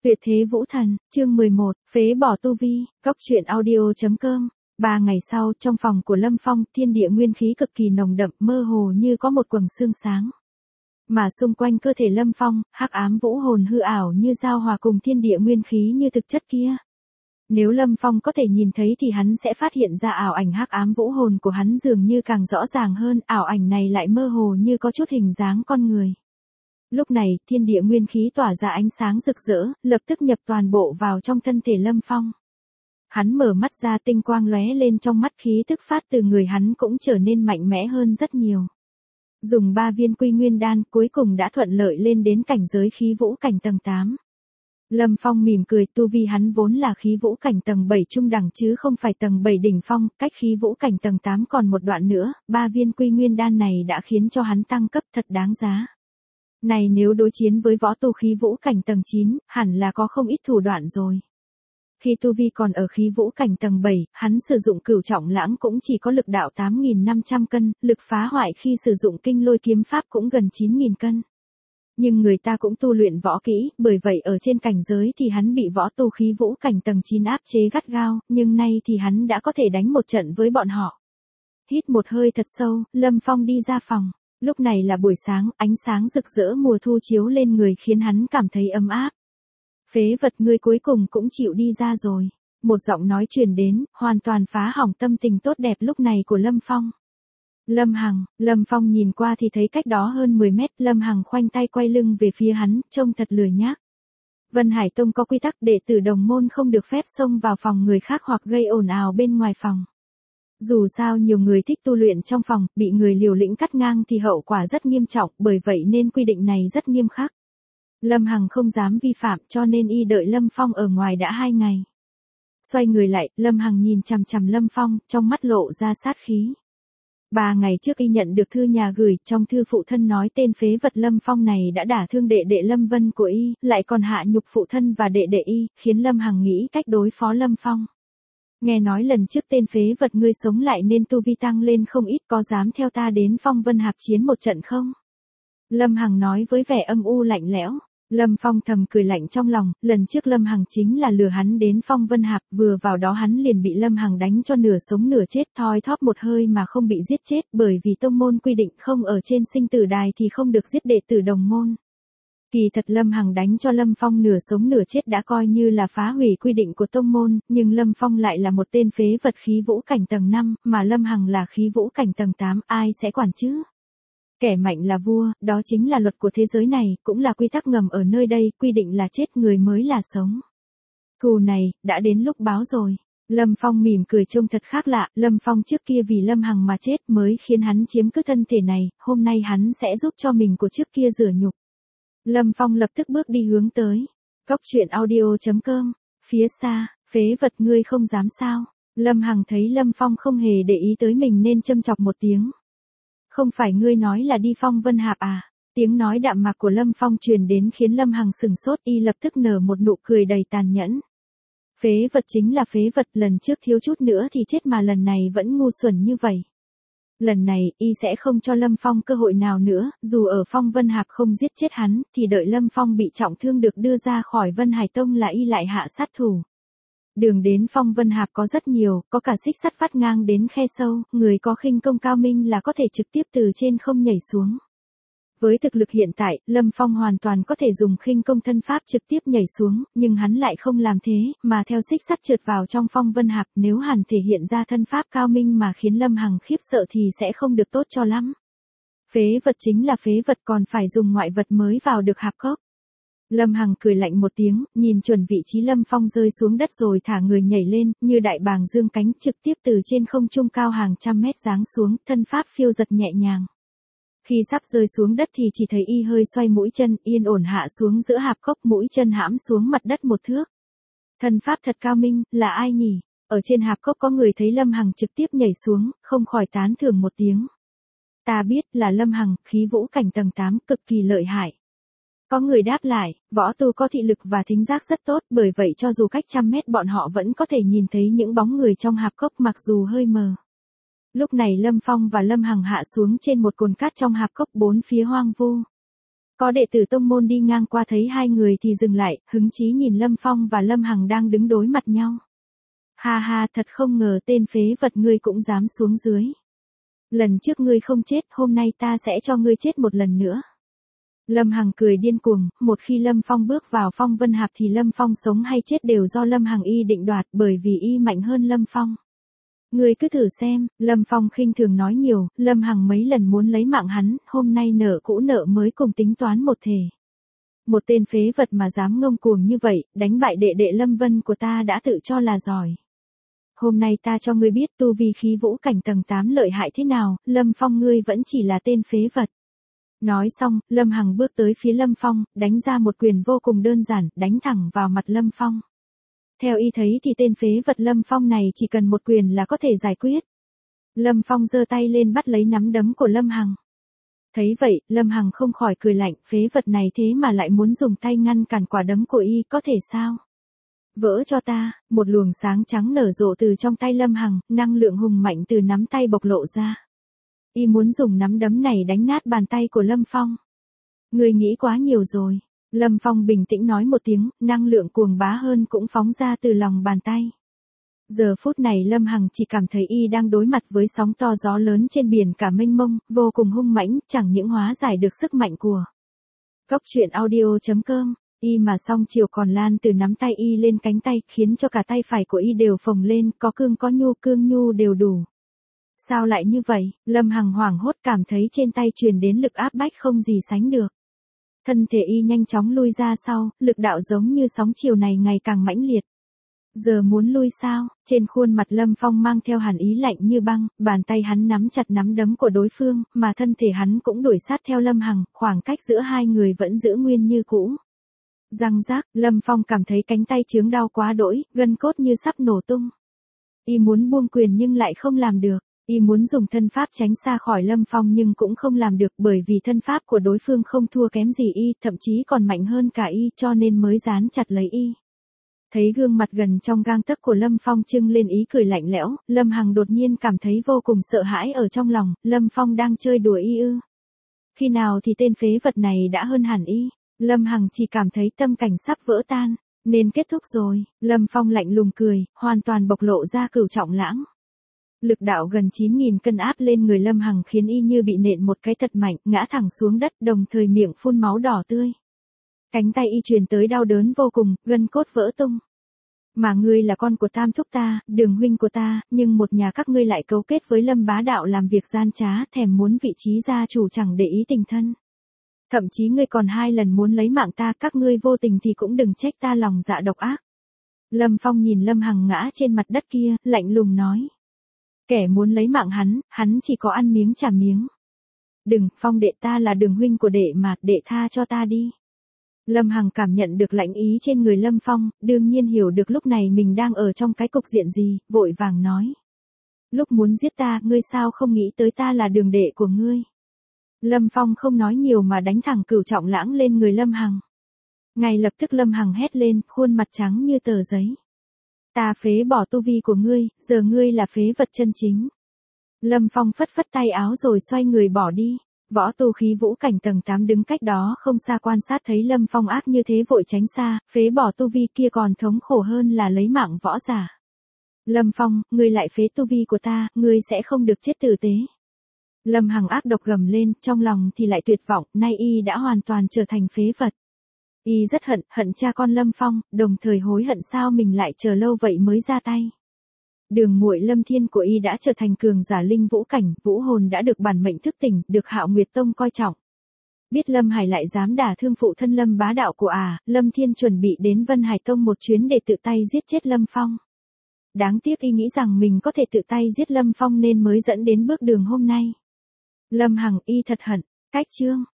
Tuyệt thế vũ thần, chương 11, phế bỏ tu vi, góc truyện audio.com. 3 ngày sau, trong phòng của Lâm Phong, thiên địa nguyên khí cực kỳ nồng đậm, mơ hồ như có một quầng sương sáng. Mà xung quanh cơ thể Lâm Phong, hắc ám vũ hồn hư ảo như giao hòa cùng thiên địa nguyên khí như thực chất kia. Nếu Lâm Phong có thể nhìn thấy thì hắn sẽ phát hiện ra ảo ảnh hắc ám vũ hồn của hắn dường như càng rõ ràng hơn, ảo ảnh này lại mơ hồ như có chút hình dáng con người. Lúc này, thiên địa nguyên khí tỏa ra ánh sáng rực rỡ, lập tức nhập toàn bộ vào trong thân thể Lâm Phong. Hắn mở mắt ra, tinh quang lóe lên trong mắt, khí tức phát từ người hắn cũng trở nên mạnh mẽ hơn rất nhiều. Dùng 3 viên quy nguyên đan, cuối cùng đã thuận lợi lên đến cảnh giới khí vũ cảnh tầng 8. Lâm Phong mỉm cười, tu vi hắn vốn là khí vũ cảnh tầng 7 trung đẳng chứ không phải tầng 7 đỉnh phong, cách khí vũ cảnh tầng 8 còn một đoạn nữa, 3 viên quy nguyên đan này đã khiến cho hắn tăng cấp thật đáng giá. Này nếu đối chiến với võ tu khí vũ cảnh tầng 9, hẳn là có không ít thủ đoạn rồi. Khi tu vi còn ở khí vũ cảnh tầng 7, hắn sử dụng cửu trọng lãng cũng chỉ có lực đạo 8.500 cân, lực phá hoại khi sử dụng kinh lôi kiếm pháp cũng gần 9.000 cân. Nhưng người ta cũng tu luyện võ kỹ, bởi vậy ở trên cảnh giới thì hắn bị võ tu khí vũ cảnh tầng 9 áp chế gắt gao, nhưng nay thì hắn đã có thể đánh một trận với bọn họ. Hít một hơi thật sâu, Lâm Phong đi ra phòng. Lúc này là buổi sáng, ánh sáng rực rỡ mùa thu chiếu lên người khiến hắn cảm thấy ấm áp. Phế vật, ngươi cuối cùng cũng chịu đi ra rồi. Một giọng nói truyền đến, hoàn toàn phá hỏng tâm tình tốt đẹp lúc này của Lâm Phong. Lâm Hằng, Lâm Phong nhìn qua thì thấy cách đó hơn 10 mét, Lâm Hằng khoanh tay quay lưng về phía hắn, trông thật lười nhác. Vân Hải Tông có quy tắc đệ tử đồng môn không được phép xông vào phòng người khác hoặc gây ồn ào bên ngoài phòng. Dù sao nhiều người thích tu luyện trong phòng, bị người liều lĩnh cắt ngang thì hậu quả rất nghiêm trọng, bởi vậy nên quy định này rất nghiêm khắc. Lâm Hằng không dám vi phạm cho nên y đợi Lâm Phong ở ngoài đã 2 ngày. Xoay người lại, Lâm Hằng nhìn chằm chằm Lâm Phong, trong mắt lộ ra sát khí. 3 ngày trước y nhận được thư nhà gửi, trong thư phụ thân nói tên phế vật Lâm Phong này đã đả thương đệ đệ Lâm Vân của y, lại còn hạ nhục phụ thân và đệ đệ y, khiến Lâm Hằng nghĩ cách đối phó Lâm Phong. Nghe nói lần trước tên phế vật ngươi sống lại nên tu vi tăng lên không ít, có dám theo ta đến Phong Vân Hạp chiến một trận không? Lâm Hằng nói với vẻ âm u lạnh lẽo. Lâm Phong thầm cười lạnh trong lòng, lần trước Lâm Hằng chính là lừa hắn đến Phong Vân Hạp, vừa vào đó hắn liền bị Lâm Hằng đánh cho nửa sống nửa chết, thoi thóp một hơi mà không bị giết chết, bởi vì tông môn quy định không ở trên sinh tử đài thì không được giết đệ tử đồng môn. Kỳ thật Lâm Hằng đánh cho Lâm Phong nửa sống nửa chết đã coi như là phá hủy quy định của tông môn, nhưng Lâm Phong lại là một tên phế vật khí vũ cảnh tầng 5, mà Lâm Hằng là khí vũ cảnh tầng 8, ai sẽ quản chứ? Kẻ mạnh là vua, đó chính là luật của thế giới này, cũng là quy tắc ngầm ở nơi đây, quy định là chết người mới là sống. Thù này, đã đến lúc báo rồi. Lâm Phong mỉm cười trông thật khác lạ, Lâm Phong trước kia vì Lâm Hằng mà chết mới khiến hắn chiếm cứ thân thể này, hôm nay hắn sẽ giúp cho mình của trước kia rửa nhục. Lâm Phong lập tức bước đi hướng tới. Góc truyện audio.com, phía xa, phế vật ngươi không dám sao. Lâm Hằng thấy Lâm Phong không hề để ý tới mình nên châm chọc một tiếng. Không phải ngươi nói là đi Phong Vân Hạp à? Tiếng nói đạm mạc của Lâm Phong truyền đến khiến Lâm Hằng sừng sốt, y lập tức nở một nụ cười đầy tàn nhẫn. Phế vật chính là phế vật, lần trước thiếu chút nữa thì chết mà lần này vẫn ngu xuẩn như vậy. Lần này, y sẽ không cho Lâm Phong cơ hội nào nữa, dù ở Phong Vân Hạp không giết chết hắn, thì đợi Lâm Phong bị trọng thương được đưa ra khỏi Vân Hải Tông là y lại hạ sát thủ. Đường đến Phong Vân Hạp có rất nhiều, có cả xích sắt vắt ngang đến khe sâu, người có khinh công cao minh là có thể trực tiếp từ trên không nhảy xuống. Với thực lực hiện tại, Lâm Phong hoàn toàn có thể dùng khinh công thân pháp trực tiếp nhảy xuống, nhưng hắn lại không làm thế, mà theo xích sắt trượt vào trong Phong Vân Hạp, nếu hắn thể hiện ra thân pháp cao minh mà khiến Lâm Hằng khiếp sợ thì sẽ không được tốt cho lắm. Phế vật chính là phế vật, còn phải dùng ngoại vật mới vào được hạp cốc. Lâm Hằng cười lạnh một tiếng, nhìn chuẩn vị trí Lâm Phong rơi xuống đất rồi thả người nhảy lên, như đại bàng dương cánh, trực tiếp từ trên không trung cao hàng trăm mét giáng xuống, thân pháp phiêu giật nhẹ nhàng. Khi sắp rơi xuống đất thì chỉ thấy y hơi xoay mũi chân, yên ổn hạ xuống giữa hạp cốc, mũi chân hãm xuống mặt đất một thước. Thân pháp thật cao minh, là ai nhỉ? Ở trên hạp cốc có người thấy Lâm Hằng trực tiếp nhảy xuống, không khỏi tán thưởng một tiếng. Ta biết là Lâm Hằng, khí vũ cảnh tầng 8, cực kỳ lợi hại. Có người đáp lại, võ tu có thị lực và thính giác rất tốt, bởi vậy cho dù cách trăm mét bọn họ vẫn có thể nhìn thấy những bóng người trong hạp cốc mặc dù hơi mờ. Lúc này Lâm Phong và Lâm Hằng hạ xuống trên một cồn cát trong hạp cốc, bốn phía hoang vu. Có đệ tử tông môn đi ngang qua thấy hai người thì dừng lại, hứng chí nhìn Lâm Phong và Lâm Hằng đang đứng đối mặt nhau. Ha ha, thật không ngờ tên phế vật ngươi cũng dám xuống dưới. Lần trước ngươi không chết, hôm nay ta sẽ cho ngươi chết một lần nữa. Lâm Hằng cười điên cuồng, một khi Lâm Phong bước vào Phong Vân Hạp thì Lâm Phong sống hay chết đều do Lâm Hằng y định đoạt, bởi vì y mạnh hơn Lâm Phong. Ngươi cứ thử xem, Lâm Phong khinh thường nói nhiều, Lâm Hằng mấy lần muốn lấy mạng hắn, hôm nay nợ cũ nợ mới cùng tính toán một thể. Một tên phế vật mà dám ngông cuồng như vậy, đánh bại đệ đệ Lâm Vân của ta đã tự cho là giỏi. Hôm nay ta cho ngươi biết tu vi khí vũ cảnh tầng 8 lợi hại thế nào, Lâm Phong ngươi vẫn chỉ là tên phế vật. Nói xong, Lâm Hằng bước tới phía Lâm Phong, đánh ra một quyền vô cùng đơn giản, đánh thẳng vào mặt Lâm Phong. Theo y thấy thì tên phế vật Lâm Phong này chỉ cần một quyền là có thể giải quyết. Lâm Phong giơ tay lên bắt lấy nắm đấm của Lâm Hằng. Thấy vậy, Lâm Hằng không khỏi cười lạnh, phế vật này thế mà lại muốn dùng tay ngăn cản quả đấm của y, có thể sao? Vỡ cho ta, một luồng sáng trắng nở rộ từ trong tay Lâm Hằng, năng lượng hùng mạnh từ nắm tay bộc lộ ra. Y muốn dùng nắm đấm này đánh nát bàn tay của Lâm Phong. Ngươi nghĩ quá nhiều rồi. Lâm Phong bình tĩnh nói một tiếng, năng lượng cuồng bá hơn cũng phóng ra từ lòng bàn tay. Giờ phút này Lâm Hằng chỉ cảm thấy y đang đối mặt với sóng to gió lớn trên biển cả mênh mông, vô cùng hung mãnh, chẳng những hóa giải được sức mạnh của. Cốc truyện audio.com, y mà song chiều còn lan từ nắm tay y lên cánh tay, khiến cho cả tay phải của y đều phồng lên, có cương nhu đều đủ. Sao lại như vậy? Lâm Hằng hoảng hốt cảm thấy trên tay truyền đến lực áp bách không gì sánh được. Thân thể y nhanh chóng lui ra sau, lực đạo giống như sóng chiều này ngày càng mãnh liệt. Giờ muốn lui sao? Trên khuôn mặt Lâm Phong mang theo hàn ý lạnh như băng, bàn tay hắn nắm chặt nắm đấm của đối phương, mà thân thể hắn cũng đuổi sát theo Lâm Hằng, khoảng cách giữa hai người vẫn giữ nguyên như cũ. Răng rác, Lâm Phong cảm thấy cánh tay chướng đau quá đỗi, gân cốt như sắp nổ tung. Y muốn buông quyền nhưng lại không làm được. Y muốn dùng thân pháp tránh xa khỏi Lâm Phong nhưng cũng không làm được, bởi vì thân pháp của đối phương không thua kém gì y, thậm chí còn mạnh hơn cả y, cho nên mới dán chặt lấy y. Thấy gương mặt gần trong gang tấc của Lâm Phong trưng lên ý cười lạnh lẽo, Lâm Hằng đột nhiên cảm thấy vô cùng sợ hãi ở trong lòng, Lâm Phong đang chơi đùa y ư? Khi nào thì tên phế vật này đã hơn hẳn y? Lâm Hằng chỉ cảm thấy tâm cảnh sắp vỡ tan, nên kết thúc rồi. Lâm Phong lạnh lùng cười, hoàn toàn bộc lộ ra cửu trọng lãng. Lực đạo gần 9.000 cân áp lên người Lâm Hằng khiến y như bị nện một cái thật mạnh, ngã thẳng xuống đất, đồng thời miệng phun máu đỏ tươi. Cánh tay y truyền tới đau đớn vô cùng, gân cốt vỡ tung. Mà ngươi là con của Tam thúc ta, Đường huynh của ta, nhưng một nhà các ngươi lại cấu kết với Lâm bá đạo làm việc gian trá, thèm muốn vị trí gia chủ chẳng để ý tình thân. Thậm chí ngươi còn 2 lần muốn lấy mạng ta, các ngươi vô tình thì cũng đừng trách ta lòng dạ độc ác. Lâm Phong nhìn Lâm Hằng ngã trên mặt đất kia, lạnh lùng nói. Kẻ muốn lấy mạng hắn chỉ có ăn miếng trả miếng. Đừng, Phong đệ, ta là Đường huynh của đệ mà, đệ tha cho ta đi. Lâm Hằng cảm nhận được lãnh ý trên người Lâm Phong, đương nhiên hiểu được lúc này mình đang ở trong cái cục diện gì, vội vàng nói. Lúc muốn giết ta, ngươi sao không nghĩ tới ta là Đường đệ của ngươi. Lâm Phong không nói nhiều mà đánh thẳng cửu trọng lãng lên người Lâm Hằng. Ngay lập tức Lâm Hằng hét lên, khuôn mặt trắng như tờ giấy. Ta phế bỏ tu vi của ngươi, giờ ngươi là phế vật chân chính. Lâm Phong phất phất tay áo rồi xoay người bỏ đi. Võ tu khí vũ cảnh tầng 8 đứng cách đó không xa quan sát thấy Lâm Phong ác như thế vội tránh xa, phế bỏ tu vi kia còn thống khổ hơn là lấy mạng võ giả. Lâm Phong, ngươi lại phế tu vi của ta, ngươi sẽ không được chết tử tế. Lâm Hằng ác độc gầm lên, trong lòng thì lại tuyệt vọng, nay y đã hoàn toàn trở thành phế vật. Y rất hận cha con Lâm Phong, đồng thời hối hận sao mình lại chờ lâu vậy mới ra tay. Đường muội Lâm Thiên của y đã trở thành cường giả linh vũ cảnh, vũ hồn đã được bản mệnh thức tỉnh, được Hạo Nguyệt Tông coi trọng. Biết Lâm Hải lại dám đả thương phụ thân Lâm bá đạo của Lâm Thiên chuẩn bị đến Vân Hải Tông một chuyến để tự tay giết chết Lâm Phong. Đáng tiếc y nghĩ rằng mình có thể tự tay giết Lâm Phong nên mới dẫn đến bước đường hôm nay. Lâm Hằng y thật hận, cách chương.